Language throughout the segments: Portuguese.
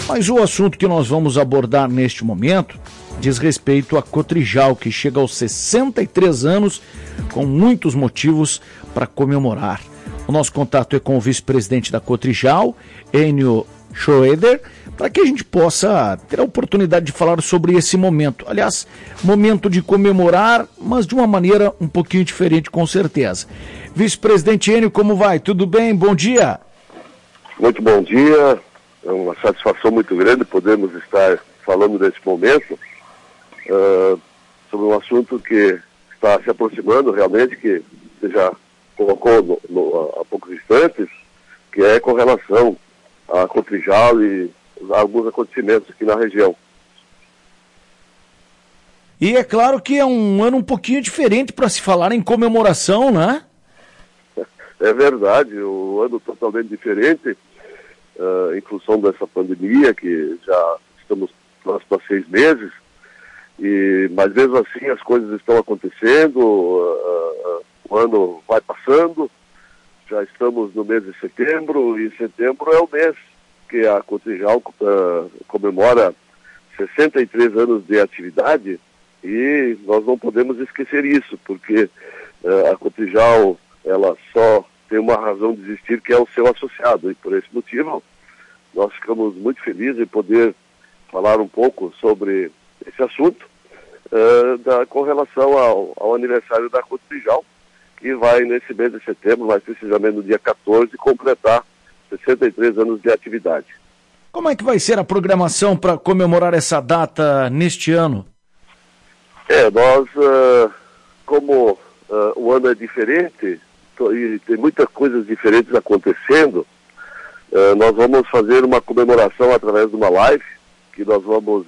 Mas o assunto que nós vamos abordar neste momento diz respeito a Cotrijal, que chega aos 63 anos com muitos motivos para comemorar. O nosso contato é com o vice-presidente da Cotrijal, Enio Schroeder, para que a gente possa ter a oportunidade de falar sobre esse momento. Aliás, momento de comemorar, mas de uma maneira um pouquinho diferente, com certeza. Vice-presidente Enio, como vai? Tudo bem? Bom dia. Muito bom dia. É uma satisfação muito grande podermos estar falando nesse momento sobre um assunto que está se aproximando realmente, que você já colocou há poucos instantes, que é com relação a Cotrijal e alguns acontecimentos aqui na região. E é claro que é um ano um pouquinho diferente para se falar em comemoração, né? É verdade, um ano totalmente diferente, em função dessa pandemia, que já estamos próximos a 6 meses, mas mesmo assim as coisas estão acontecendo, o ano vai passando, já estamos no mês de setembro, e setembro é o mês que a Cotrijal comemora 63 anos de atividade, e nós não podemos esquecer isso, porque a Cotrijal, ela só tem uma razão de existir, que é o seu associado, e por esse motivo nós ficamos muito felizes em poder falar um pouco sobre esse assunto com relação ao aniversário da Cotrijal, que vai nesse mês de setembro, mais precisamente no dia 14, completar 63 anos de atividade. Como é que vai ser a programação para comemorar essa data neste ano? Nós, como o ano é diferente, e tem muitas coisas diferentes acontecendo, nós vamos fazer uma comemoração através de uma live, que nós vamos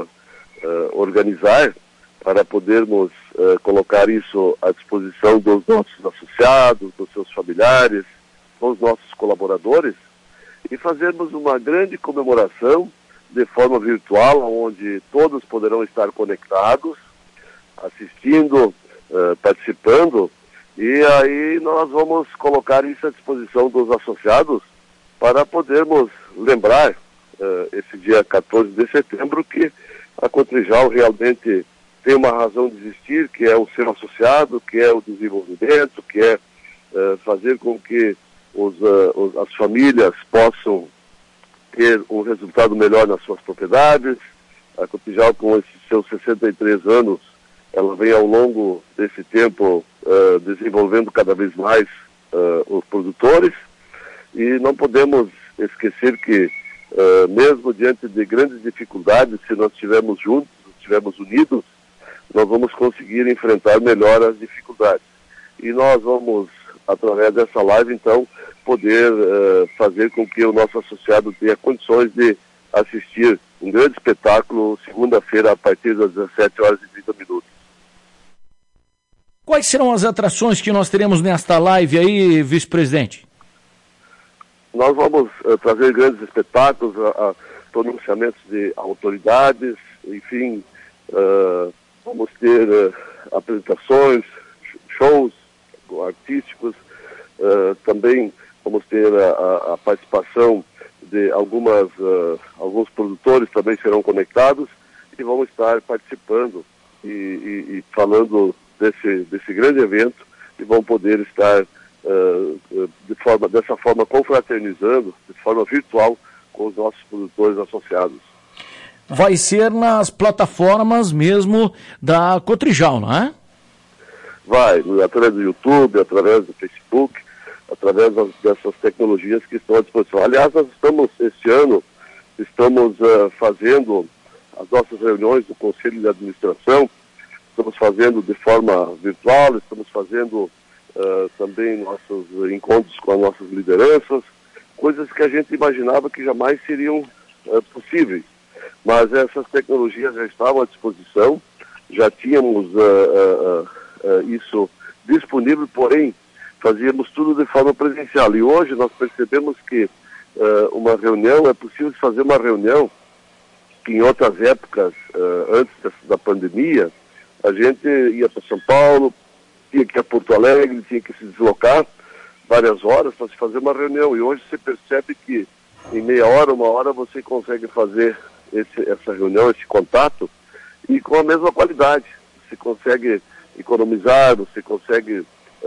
organizar para podermos colocar isso à disposição dos nossos associados, dos seus familiares, dos nossos colaboradores, e fazermos uma grande comemoração de forma virtual, onde todos poderão estar conectados, assistindo, participando, e aí nós vamos colocar isso à disposição dos associados para podermos lembrar esse dia 14 de setembro que a Cotrijal realmente tem uma razão de existir, que é o ser associado, que é o desenvolvimento, que é fazer com que as famílias possam ter um resultado melhor nas suas propriedades. A Cotrijal, com esses seus 63 anos, ela vem ao longo desse tempo desenvolvendo cada vez mais os produtores, e não podemos esquecer que mesmo diante de grandes dificuldades, se nós estivermos juntos, estivermos unidos, nós vamos conseguir enfrentar melhor as dificuldades. E nós vamos, através dessa live, então, poder fazer com que o nosso associado tenha condições de assistir um grande espetáculo segunda-feira a partir das 17h30. Quais serão as atrações que nós teremos nesta live aí, vice-presidente? Nós vamos trazer grandes espetáculos, pronunciamentos de autoridades, enfim, vamos ter apresentações, shows artísticos, também vamos ter a participação de alguns produtores também serão conectados, e vamos estar participando e falando desse grande evento, e vão poder estar dessa forma confraternizando, de forma virtual, com os nossos produtores associados. Vai ser nas plataformas mesmo da Cotrijal, não é? Vai, através do YouTube, através do Facebook, através dessas tecnologias que estão à disposição. Aliás, nós este ano, fazendo as nossas reuniões do Conselho de Administração, estamos fazendo de forma virtual, estamos fazendo também nossos encontros com as nossas lideranças, coisas que a gente imaginava que jamais seriam possíveis. Mas essas tecnologias já estavam à disposição, já tínhamos isso disponível, porém fazíamos tudo de forma presencial. E hoje nós percebemos que uma reunião, é possível fazer uma reunião que em outras épocas, antes da pandemia, a gente ia para São Paulo, tinha que ir a Porto Alegre, tinha que se deslocar várias horas para se fazer uma reunião. E hoje você percebe que em meia hora, uma hora, você consegue fazer essa reunião, esse contato, e com a mesma qualidade. Você consegue economizar, você consegue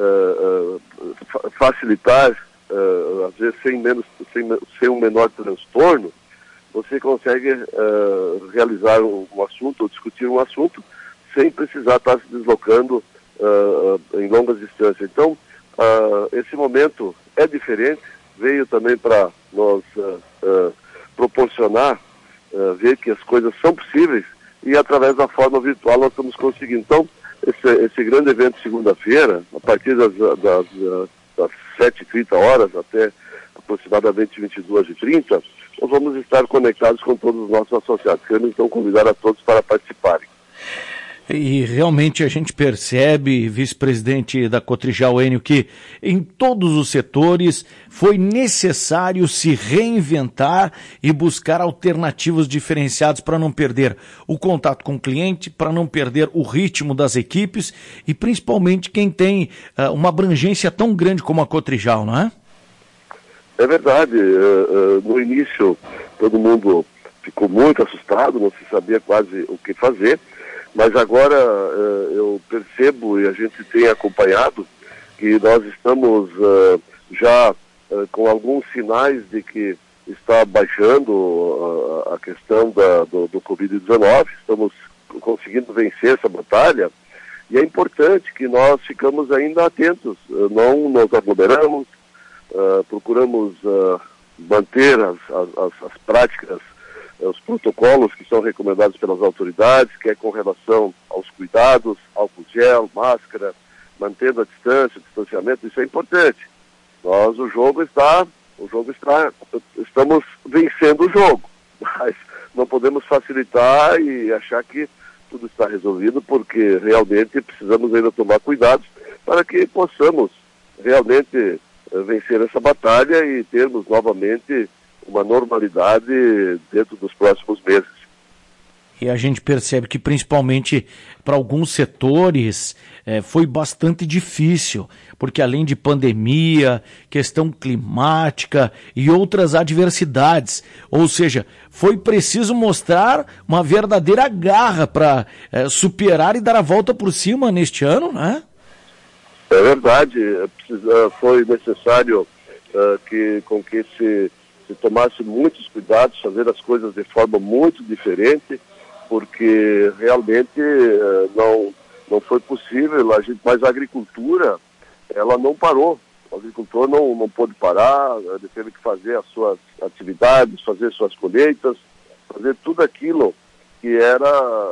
facilitar, às vezes sem um menor transtorno, você consegue realizar um assunto ou discutir um assunto sem precisar estar se deslocando em longas distâncias. Então, esse momento é diferente, veio também para nos proporcionar, ver que as coisas são possíveis, e através da forma virtual nós estamos conseguindo. Então, esse grande evento segunda-feira, a partir das 7h30 até aproximadamente 22h30, nós vamos estar conectados com todos os nossos associados. Queremos então convidar a todos para participarem. E realmente a gente percebe, vice-presidente da Cotrijal, Enio, que em todos os setores foi necessário se reinventar e buscar alternativas diferenciadas para não perder o contato com o cliente, para não perder o ritmo das equipes e principalmente quem tem uma abrangência tão grande como a Cotrijal, não é? É verdade. No início todo mundo ficou muito assustado, não se sabia quase o que fazer. Mas agora eu percebo e a gente tem acompanhado que nós estamos já com alguns sinais de que está baixando a questão do Covid-19, estamos conseguindo vencer essa batalha, e é importante que nós ficamos ainda atentos, não nos aglomeramos, procuramos manter as práticas, os protocolos que são recomendados pelas autoridades, que é com relação aos cuidados, álcool gel, máscara, mantendo a distância, o distanciamento, isso é importante. Estamos vencendo o jogo, mas não podemos facilitar e achar que tudo está resolvido, porque realmente precisamos ainda tomar cuidados para que possamos realmente vencer essa batalha e termos novamente uma normalidade dentro dos próximos meses. E a gente percebe que principalmente para alguns setores foi bastante difícil, porque além de pandemia, questão climática e outras adversidades, ou seja, foi preciso mostrar uma verdadeira garra para superar e dar a volta por cima neste ano, né? É verdade, foi necessário que se tomasse muitos cuidados, fazer as coisas de forma muito diferente, porque realmente não foi possível, mas a agricultura, ela não parou. O agricultor não pôde parar, ele teve que fazer as suas atividades, fazer suas colheitas, fazer tudo aquilo que era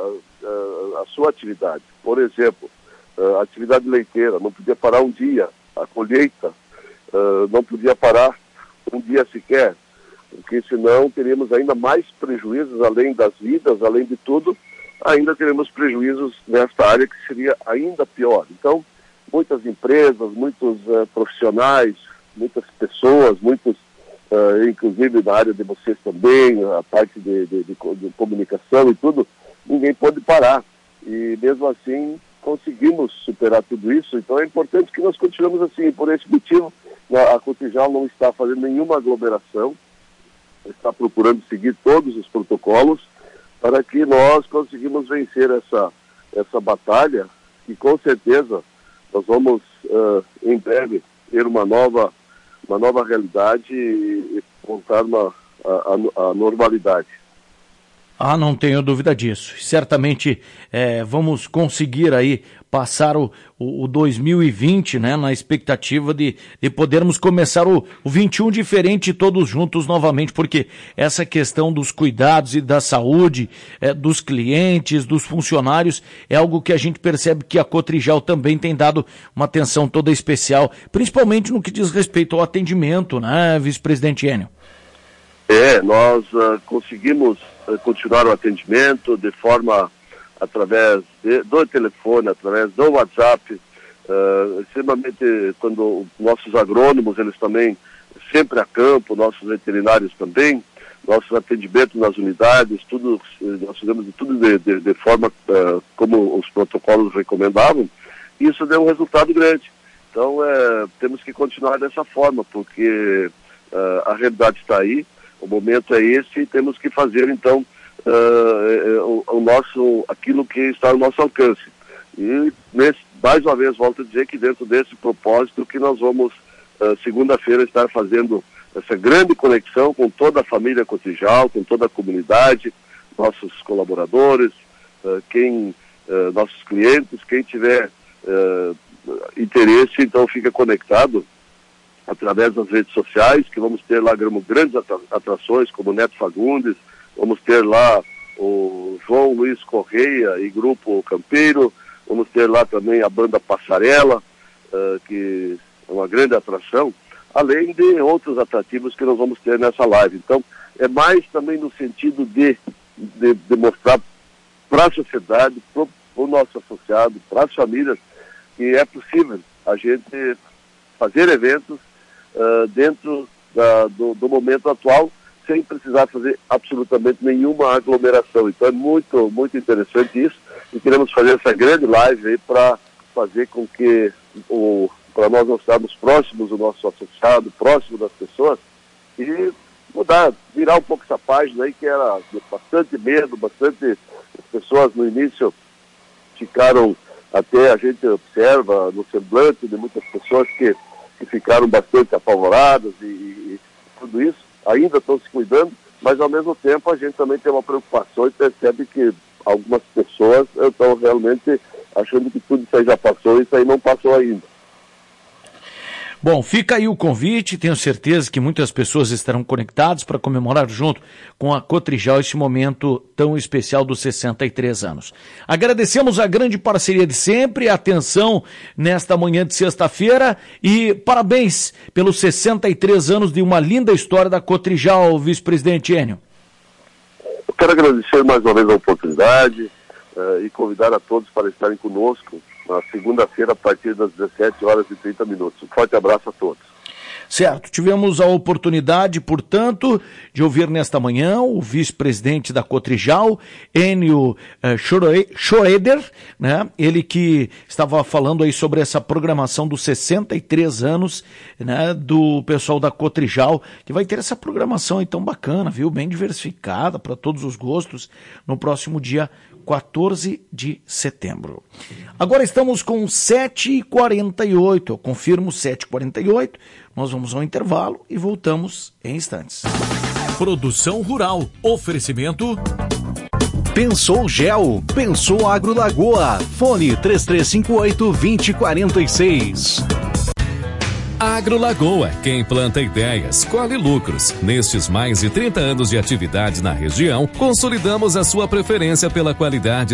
a sua atividade. Por exemplo, a atividade leiteira, não podia parar um dia, a colheita não podia parar um dia sequer, porque senão teríamos ainda mais prejuízos, além das vidas, além de tudo, ainda teremos prejuízos nesta área que seria ainda pior. Então, muitas empresas, muitos profissionais, muitas pessoas, inclusive da área de vocês também, a parte de comunicação e tudo, ninguém pôde parar. E mesmo assim, conseguimos superar tudo isso. Então é importante que nós continuemos assim. Por esse motivo, a Cotrijal não está fazendo nenhuma aglomeração, está procurando seguir todos os protocolos para que nós conseguimos vencer essa batalha, e com certeza nós vamos em breve ter uma nova realidade e voltar a normalidade. Não tenho dúvida disso. Certamente vamos conseguir aí passar o 2020, né, na expectativa de podermos começar o 21 diferente todos juntos novamente, porque essa questão dos cuidados e da saúde dos clientes, dos funcionários, é algo que a gente percebe que a Cotrijal também tem dado uma atenção toda especial, principalmente no que diz respeito ao atendimento, né, vice-presidente Enio? Nós conseguimos continuar o atendimento de forma através do telefone, através do WhatsApp, extremamente, quando nossos agrônomos, eles também sempre a campo, nossos veterinários também, nosso atendimento nas unidades, tudo, nós fizemos tudo de forma como os protocolos recomendavam, e isso deu um resultado grande. Então, temos que continuar dessa forma, porque a realidade está aí. O momento é esse e temos que fazer, então, aquilo que está ao nosso alcance. E, mais uma vez, volto a dizer que dentro desse propósito que nós vamos, segunda-feira, estar fazendo essa grande conexão com toda a família Cotrijal, com toda a comunidade, nossos colaboradores, nossos clientes, quem tiver interesse, então fica conectado através das redes sociais, que vamos ter lá grandes atrações, como o Neto Fagundes, vamos ter lá o João Luiz Correia e Grupo Campeiro, vamos ter lá também a banda Passarela, que é uma grande atração, além de outros atrativos que nós vamos ter nessa live. Então, é mais também no sentido de mostrar para a sociedade, para o nosso associado, para as famílias, que é possível a gente fazer eventos dentro do momento atual, sem precisar fazer absolutamente nenhuma aglomeração. Então é muito, muito interessante isso, e queremos fazer essa grande live aí para fazer com que, para nós estarmos próximos do nosso associado, próximo das pessoas, e virar um pouco essa página aí que era de bastante medo, bastante pessoas no início ficaram, até a gente observa no semblante de muitas pessoas que ficaram bastante apavoradas e tudo isso, ainda estão se cuidando, mas ao mesmo tempo a gente também tem uma preocupação e percebe que algumas pessoas estão realmente achando que tudo isso aí já passou e isso aí não passou ainda. Bom, fica aí o convite, tenho certeza que muitas pessoas estarão conectadas para comemorar junto com a Cotrijal este momento tão especial dos 63 anos. Agradecemos a grande parceria de sempre, a atenção nesta manhã de sexta-feira e parabéns pelos 63 anos de uma linda história da Cotrijal, vice-presidente Enio. Eu quero agradecer mais uma vez a oportunidade e convidar a todos para estarem conosco na segunda-feira, a partir das 17h30. Um forte abraço a todos. Certo, tivemos a oportunidade, portanto, de ouvir nesta manhã o vice-presidente da Cotrijal, Enio Schroeder, né? Ele que estava falando aí sobre essa programação dos 63 anos, né, do pessoal da Cotrijal, que vai ter essa programação aí tão bacana, viu? Bem diversificada para todos os gostos, no próximo dia 14 de setembro. Agora estamos com 7h48, eu confirmo 7h48, nós vamos ao intervalo e voltamos em instantes. Produção Rural, oferecimento... Pensou Gel, pensou AgroLagoa, fone 3358-2046. AgroLagoa, quem planta ideias, colhe lucros. Nestes mais de 30 anos de atividade na região, consolidamos a sua preferência pela qualidade